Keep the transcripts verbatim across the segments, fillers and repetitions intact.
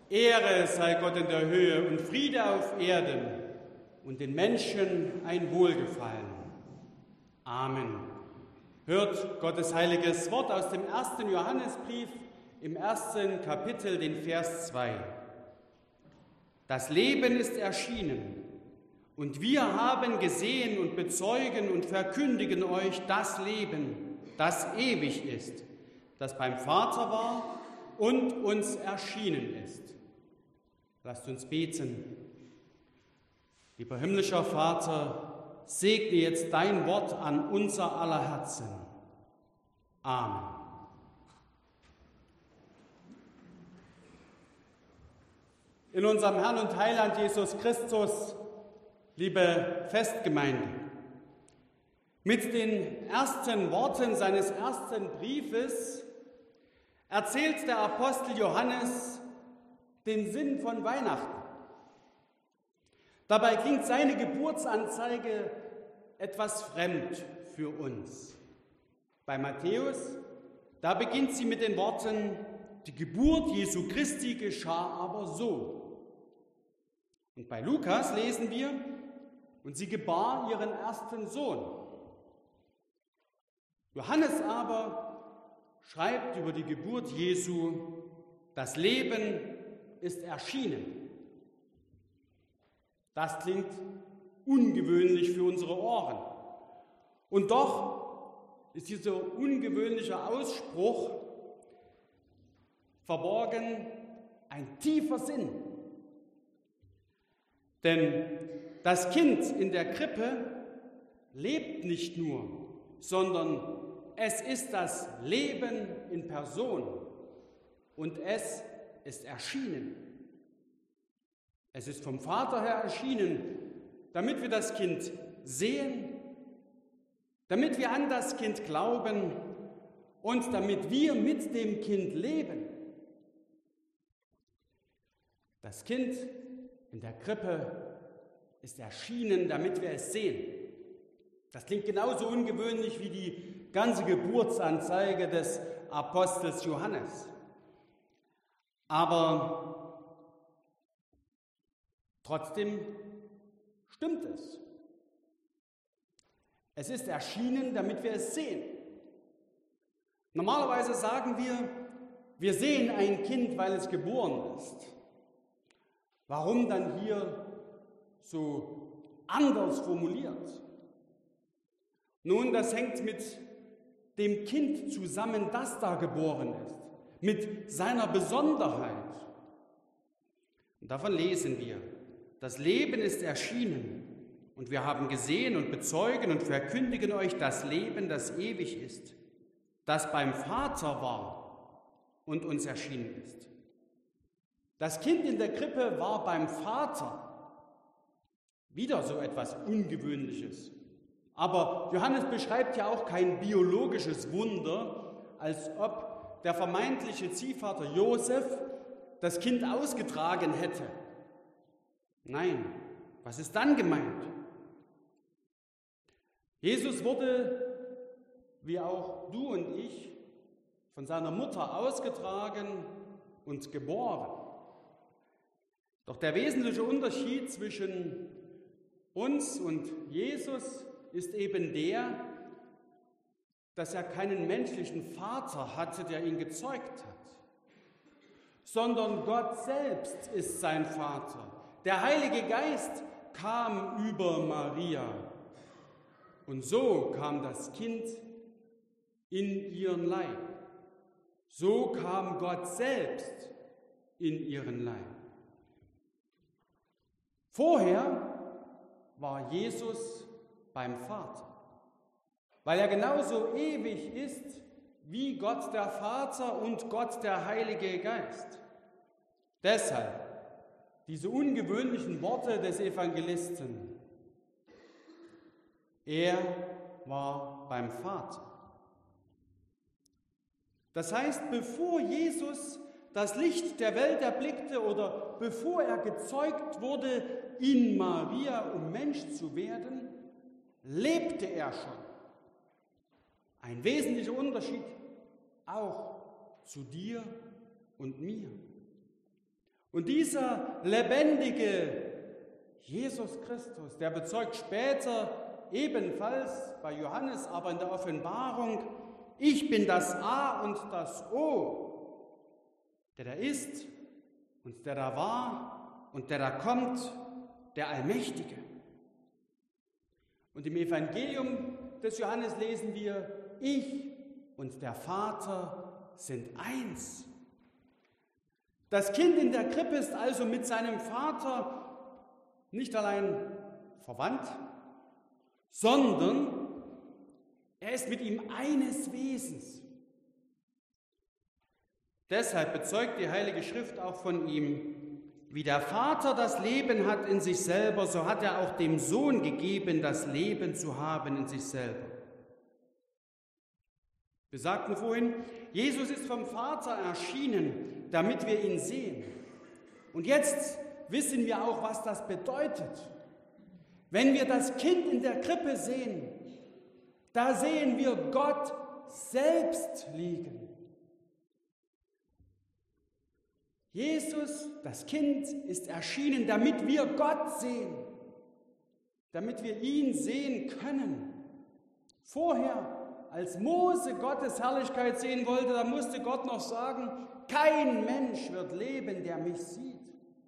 Ehre sei Gott in der Höhe und Friede auf Erden und den Menschen ein Wohlgefallen. Amen. Hört Gottes heiliges Wort aus dem ersten Johannesbrief im ersten Kapitel, den Vers zwei. Das Leben ist erschienen, und wir haben gesehen und bezeugen und verkündigen euch das Leben, das ewig ist, das beim Vater war und uns erschienen ist. Lasst uns beten. Lieber himmlischer Vater, segne jetzt dein Wort an unser aller Herzen. Amen. In unserem Herrn und Heiland Jesus Christus, liebe Festgemeinde, mit den ersten Worten seines ersten Briefes erzählt der Apostel Johannes den Sinn von Weihnachten. Dabei klingt seine Geburtsanzeige etwas fremd für uns. Bei Matthäus, da beginnt sie mit den Worten: Die Geburt Jesu Christi geschah aber so. Und bei Lukas lesen wir: Und sie gebar ihren ersten Sohn. Johannes aber schreibt über die Geburt Jesu: Das Leben ist erschienen. Das klingt ungewöhnlich für unsere Ohren. Und doch ist dieser ungewöhnliche Ausspruch verborgen ein tiefer Sinn. Denn das Kind in der Krippe lebt nicht nur, sondern es ist das Leben in Person und es ist erschienen. Es ist vom Vater her erschienen, damit wir das Kind sehen, damit wir an das Kind glauben und damit wir mit dem Kind leben. Das Kind in der Krippe ist erschienen, damit wir es sehen. Das klingt genauso ungewöhnlich wie die ganze Geburtsanzeige des Apostels Johannes. Aber trotzdem stimmt es. Es ist erschienen, damit wir es sehen. Normalerweise sagen wir, wir sehen ein Kind, weil es geboren ist. Warum dann hier so anders formuliert? Nun, das hängt mit dem Kind zusammen, das da geboren ist, mit seiner Besonderheit. Und davon lesen wir: Das Leben ist erschienen, und wir haben gesehen und bezeugen und verkündigen euch das Leben, das ewig ist, das beim Vater war und uns erschienen ist. Das Kind in der Krippe war beim Vater. Wieder so etwas Ungewöhnliches. Aber Johannes beschreibt ja auch kein biologisches Wunder, als ob der vermeintliche Ziehvater Josef das Kind ausgetragen hätte. Nein, was ist dann gemeint? Jesus wurde, wie auch du und ich, von seiner Mutter ausgetragen und geboren. Doch der wesentliche Unterschied zwischen uns und Jesus ist eben der, dass er keinen menschlichen Vater hatte, der ihn gezeugt hat, sondern Gott selbst ist sein Vater. Der Heilige Geist kam über Maria und so kam das Kind in ihren Leib. So kam Gott selbst in ihren Leib. Vorher war Jesus beim Vater, weil er genauso ewig ist wie Gott der Vater und Gott der Heilige Geist. Deshalb diese ungewöhnlichen Worte des Evangelisten: Er war beim Vater. Das heißt, bevor Jesus das Licht der Welt erblickte oder bevor er gezeugt wurde in Maria, um Mensch zu werden, lebte er schon. Ein wesentlicher Unterschied auch zu dir und mir. Und dieser lebendige Jesus Christus, der bezeugt später ebenfalls bei Johannes, aber in der Offenbarung, ich bin das A und das O, der da ist und der da war und der da kommt, der Allmächtige. Und im Evangelium des Johannes lesen wir, ich und der Vater sind eins. Das Kind in der Krippe ist also mit seinem Vater nicht allein verwandt, sondern er ist mit ihm eines Wesens. Deshalb bezeugt die Heilige Schrift auch von ihm, wie der Vater das Leben hat in sich selber, so hat er auch dem Sohn gegeben, das Leben zu haben in sich selber. Wir sagten vorhin, Jesus ist vom Vater erschienen, damit wir ihn sehen. Und jetzt wissen wir auch, was das bedeutet. Wenn wir das Kind in der Krippe sehen, da sehen wir Gott selbst liegen. Jesus, das Kind, ist erschienen, damit wir Gott sehen, damit wir ihn sehen können. Vorher, als Mose Gottes Herrlichkeit sehen wollte, da musste Gott noch sagen, kein Mensch wird leben, der mich sieht.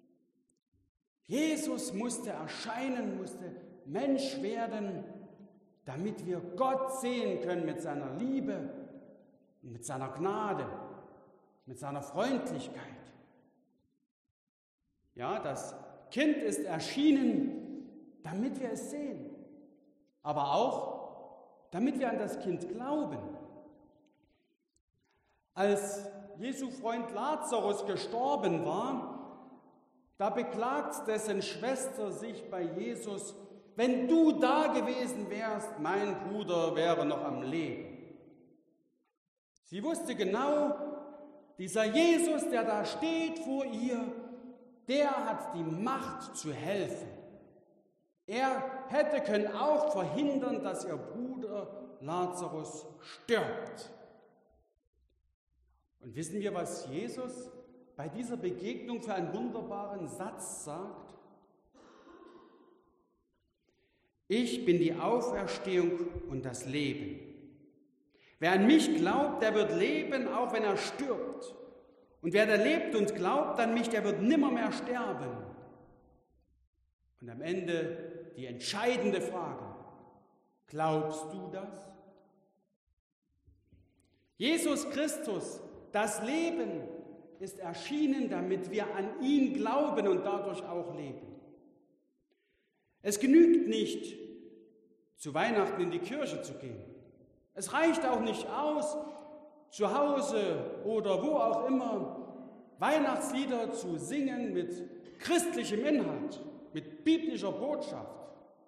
Jesus musste erscheinen, musste Mensch werden, damit wir Gott sehen können mit seiner Liebe, mit seiner Gnade, mit seiner Freundlichkeit. Ja, das Kind ist erschienen, damit wir es sehen, aber auch, damit wir an das Kind glauben. Als Jesu Freund Lazarus gestorben war, da beklagt dessen Schwester sich bei Jesus, wenn du da gewesen wärst, mein Bruder wäre noch am Leben. Sie wusste genau, dieser Jesus, der da steht vor ihr, der hat die Macht zu helfen. Er hätte können auch verhindern, dass ihr Bruder Lazarus stirbt. Und wissen wir, was Jesus bei dieser Begegnung für einen wunderbaren Satz sagt? Ich bin die Auferstehung und das Leben. Wer an mich glaubt, der wird leben, auch wenn er stirbt. Und wer da lebt und glaubt an mich, der wird nimmermehr sterben. Und am Ende die entscheidende Frage, glaubst du das? Jesus Christus, das Leben, ist erschienen, damit wir an ihn glauben und dadurch auch leben. Es genügt nicht, zu Weihnachten in die Kirche zu gehen. Es reicht auch nicht aus, zu Hause oder wo auch immer Weihnachtslieder zu singen mit christlichem Inhalt, mit biblischer Botschaft.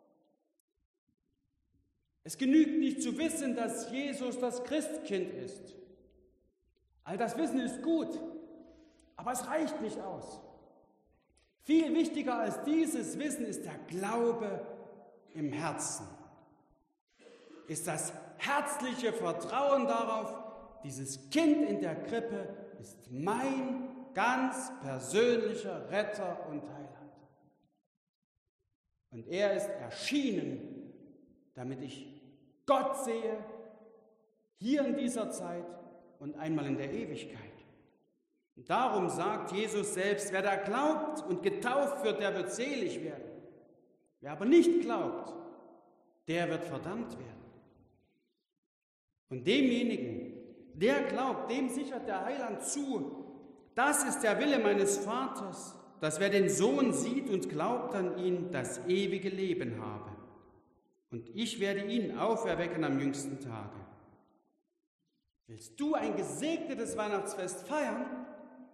Es genügt nicht zu wissen, dass Jesus das Christkind ist. All das Wissen ist gut, aber es reicht nicht aus. Viel wichtiger als dieses Wissen ist der Glaube im Herzen, ist das herzliche Vertrauen darauf, dieses Kind in der Krippe ist mein ganz persönlicher Retter und Heiland. Und er ist erschienen, damit ich Gott sehe, hier in dieser Zeit und einmal in der Ewigkeit. Und darum sagt Jesus selbst, wer da glaubt und getauft wird, der wird selig werden. Wer aber nicht glaubt, der wird verdammt werden. Und demjenigen, der glaubt, dem sichert der Heiland zu, das ist der Wille meines Vaters, dass wer den Sohn sieht und glaubt an ihn, das ewige Leben habe. Und ich werde ihn auferwecken am jüngsten Tage. Willst du ein gesegnetes Weihnachtsfest feiern?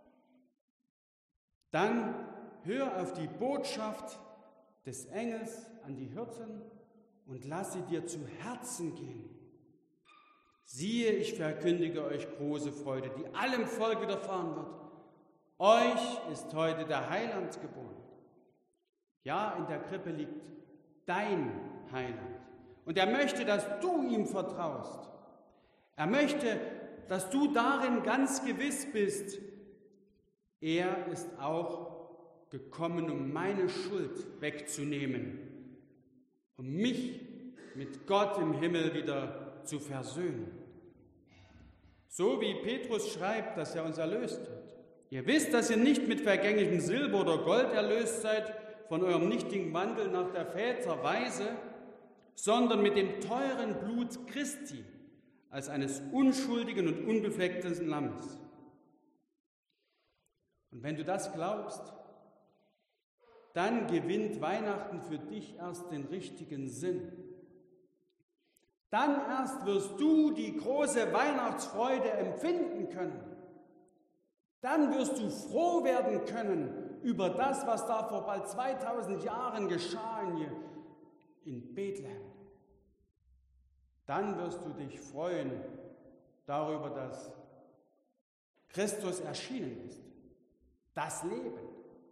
Dann hör auf die Botschaft des Engels an die Hirten und lass sie dir zu Herzen gehen. Siehe, ich verkündige euch große Freude, die allem Volk widerfahren wird. Euch ist heute der Heiland geboren. Ja, in der Krippe liegt dein Heiland. Und er möchte, dass du ihm vertraust. Er möchte, dass du darin ganz gewiss bist, Er ist auch gekommen, um meine Schuld wegzunehmen, um mich mit Gott im Himmel wieder zu versöhnen. So wie Petrus schreibt, dass er uns erlöst hat. Ihr wisst, dass ihr nicht mit vergänglichem Silber oder Gold erlöst seid, von eurem nichtigen Wandel nach der Väter Weise, sondern mit dem teuren Blut Christi, als eines unschuldigen und unbefleckten Lammes. Und wenn du das glaubst, dann gewinnt Weihnachten für dich erst den richtigen Sinn. Dann erst wirst du die große Weihnachtsfreude empfinden können. Dann wirst du froh werden können über das, was da vor bald zweitausend Jahren geschah in Bethlehem. Dann wirst du dich freuen darüber, dass Christus erschienen ist. Das Leben.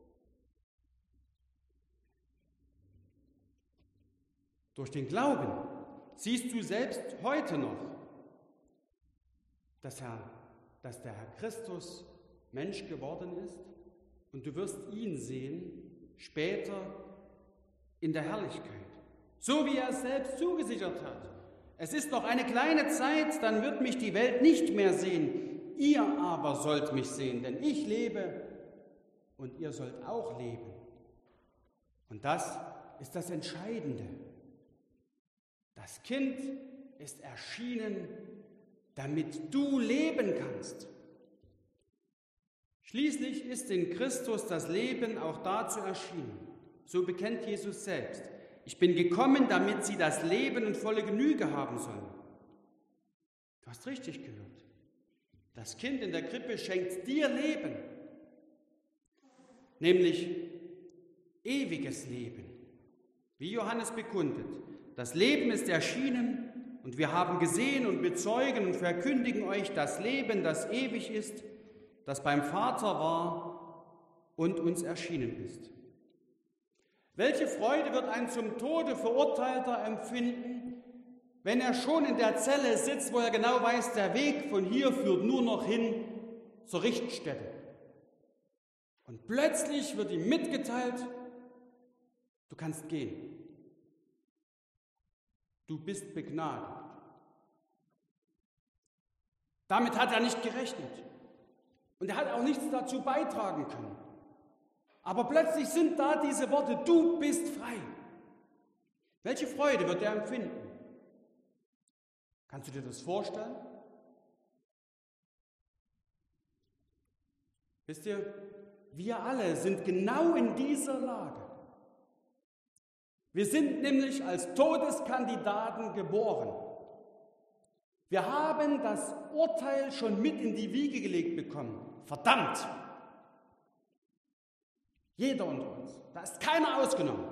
Durch den Glauben siehst du selbst heute noch, dass, Herr, dass der Herr Christus Mensch geworden ist und du wirst ihn sehen später in der Herrlichkeit, so wie er es selbst zugesichert hat. Es ist noch eine kleine Zeit, dann wird mich die Welt nicht mehr sehen, ihr aber sollt mich sehen, denn ich lebe und ihr sollt auch leben. Und das ist das Entscheidende. Das Kind ist erschienen, damit du leben kannst. Schließlich ist in Christus das Leben auch dazu erschienen. So bekennt Jesus selbst. Ich bin gekommen, damit sie das Leben und volle Genüge haben sollen. Du hast richtig gehört. Das Kind in der Krippe schenkt dir Leben, nämlich ewiges Leben. Wie Johannes bekundet, das Leben ist erschienen und wir haben gesehen und bezeugen und verkündigen euch das Leben, das ewig ist, das beim Vater war und uns erschienen ist. Welche Freude wird ein zum Tode Verurteilter empfinden, wenn er schon in der Zelle sitzt, wo er genau weiß, der Weg von hier führt nur noch hin zur Richtstätte. Und plötzlich wird ihm mitgeteilt, du kannst gehen. Du bist begnadigt. Damit hat er nicht gerechnet. Und er hat auch nichts dazu beitragen können. Aber plötzlich sind da diese Worte, du bist frei. Welche Freude wird er empfinden? Kannst du dir das vorstellen? Wisst ihr, wir alle sind genau in dieser Lage. Wir sind nämlich als Todeskandidaten geboren. Wir haben das Urteil schon mit in die Wiege gelegt bekommen. Verdammt! Jeder unter uns. Da ist keiner ausgenommen.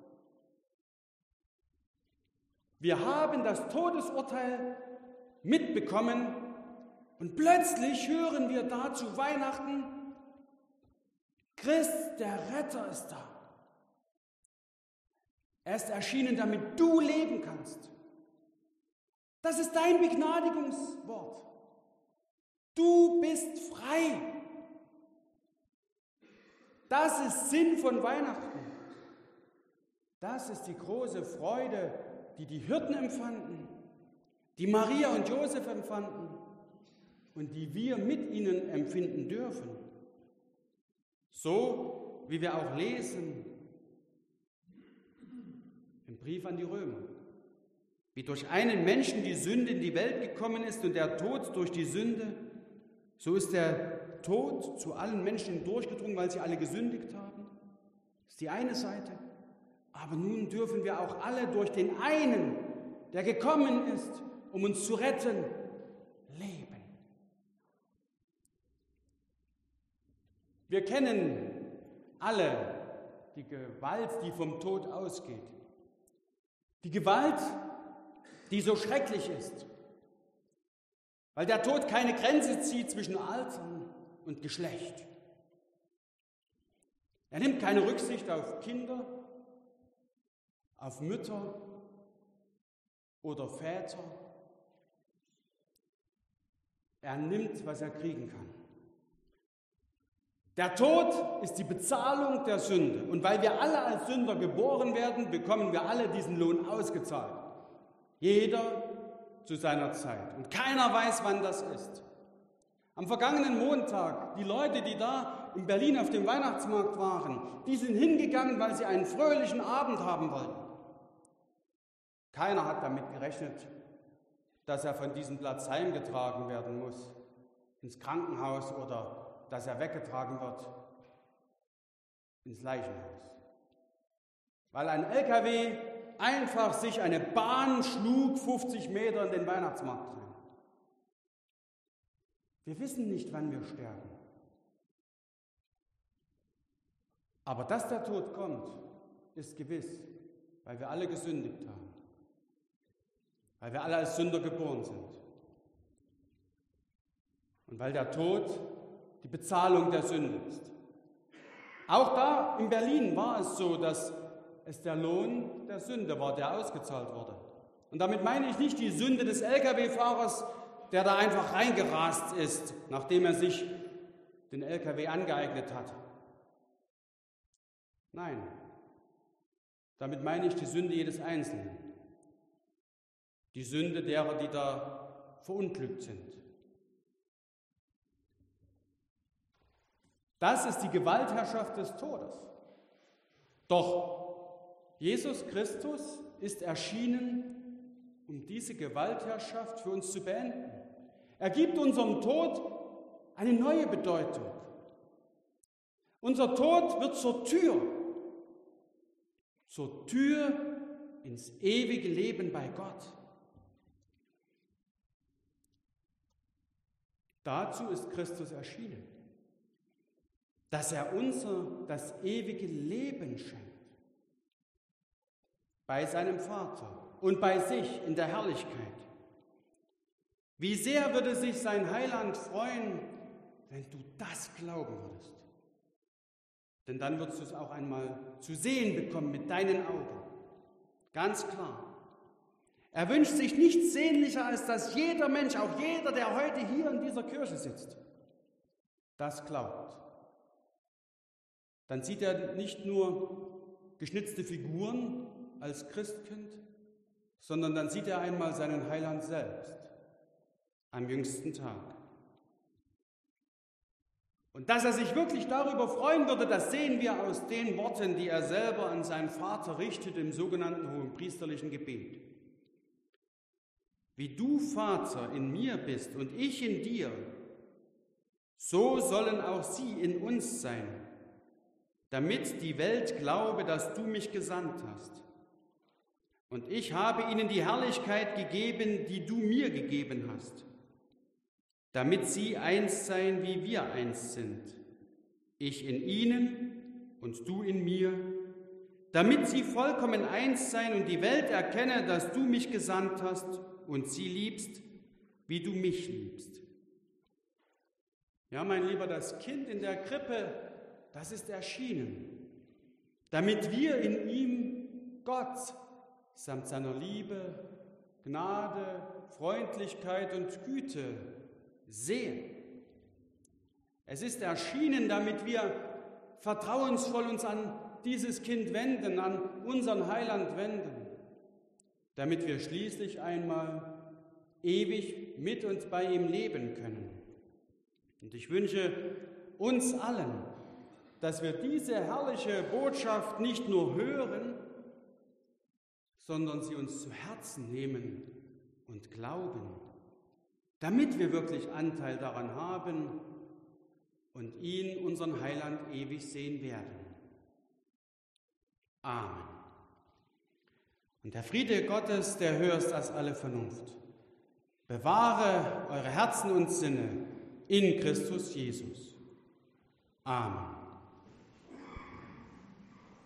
Wir haben das Todesurteil mitbekommen und plötzlich hören wir da zu Weihnachten, Christ, der Retter, ist da. Er ist erschienen, damit du leben kannst. Das ist dein Begnadigungswort. Du bist frei. Das ist Sinn von Weihnachten. Das ist die große Freude, die die Hirten empfanden, die Maria und Josef empfanden und die wir mit ihnen empfinden dürfen. So wie wir auch lesen im Brief an die Römer. Wie durch einen Menschen die Sünde in die Welt gekommen ist und der Tod durch die Sünde, so ist der Tod zu allen Menschen durchgedrungen, weil sie alle gesündigt haben. Das ist die eine Seite. Aber nun dürfen wir auch alle durch den einen, der gekommen ist, um uns zu retten, leben. Wir kennen alle die Gewalt, die vom Tod ausgeht. Die Gewalt, die so schrecklich ist, weil der Tod keine Grenze zieht zwischen Altern und Geschlecht. Er nimmt keine Rücksicht auf Kinder, auf Mütter oder Väter. Er nimmt, was er kriegen kann. Der Tod ist die Bezahlung der Sünde. Und weil wir alle als Sünder geboren werden, bekommen wir alle diesen Lohn ausgezahlt. Jeder zu seiner Zeit. Und keiner weiß, wann das ist. Am vergangenen Montag, die Leute, die da in Berlin auf dem Weihnachtsmarkt waren, die sind hingegangen, weil sie einen fröhlichen Abend haben wollten. Keiner hat damit gerechnet, dass er von diesem Platz heimgetragen werden muss, ins Krankenhaus oder dass er weggetragen wird ins Leichenhaus. Weil ein L K W einfach sich eine Bahn schlug, fünfzig Meter in den Weihnachtsmarkt rein. Wir wissen nicht, wann wir sterben. Aber dass der Tod kommt, ist gewiss, weil wir alle gesündigt haben. Weil wir alle als Sünder geboren sind. Und weil der Tod die Bezahlung der Sünde ist. Auch da in Berlin war es so, dass es der Lohn der Sünde war, der ausgezahlt wurde. Und damit meine ich nicht die Sünde des L K W-Fahrers, der da einfach reingerast ist, nachdem er sich den L K W angeeignet hat. Nein, damit meine ich die Sünde jedes Einzelnen. Die Sünde derer, die da verunglückt sind. Das ist die Gewaltherrschaft des Todes. Doch Jesus Christus ist erschienen, um diese Gewaltherrschaft für uns zu beenden. Er gibt unserem Tod eine neue Bedeutung. Unser Tod wird zur Tür, zur Tür ins ewige Leben bei Gott. Dazu ist Christus erschienen, dass er uns das ewige Leben schenkt, bei seinem Vater und bei sich in der Herrlichkeit. Wie sehr würde sich sein Heiland freuen, wenn du das glauben würdest. Denn dann würdest du es auch einmal zu sehen bekommen mit deinen Augen. Ganz klar. Er wünscht sich nichts sehnlicher, als dass jeder Mensch, auch jeder, der heute hier in dieser Kirche sitzt, das glaubt. Dann sieht er nicht nur geschnitzte Figuren als Christkind, sondern dann sieht er einmal seinen Heiland selbst am jüngsten Tag. Und dass er sich wirklich darüber freuen würde, das sehen wir aus den Worten, die er selber an seinen Vater richtet im sogenannten hohenpriesterlichen Gebet. Wie du, Vater, in mir bist und ich in dir, so sollen auch sie in uns sein, damit die Welt glaube, dass du mich gesandt hast. Und ich habe ihnen die Herrlichkeit gegeben, die du mir gegeben hast, damit sie eins seien, wie wir eins sind, ich in ihnen und du in mir, damit sie vollkommen eins seien und die Welt erkenne, dass du mich gesandt hast und sie liebst, wie du mich liebst. Ja, mein Lieber, das Kind in der Krippe, das ist erschienen, damit wir in ihm Gott samt seiner Liebe, Gnade, Freundlichkeit und Güte sehen. Es ist erschienen, damit wir vertrauensvoll uns an dieses Kind wenden, an unseren Heiland wenden, damit wir schließlich einmal ewig mit und bei ihm leben können. Und ich wünsche uns allen, dass wir diese herrliche Botschaft nicht nur hören, sondern sie uns zu Herzen nehmen und glauben, damit wir wirklich Anteil daran haben und ihn, unseren Heiland, ewig sehen werden. Amen. Und der Friede Gottes, der höher ist als alle Vernunft, bewahre eure Herzen und Sinne in Christus Jesus. Amen.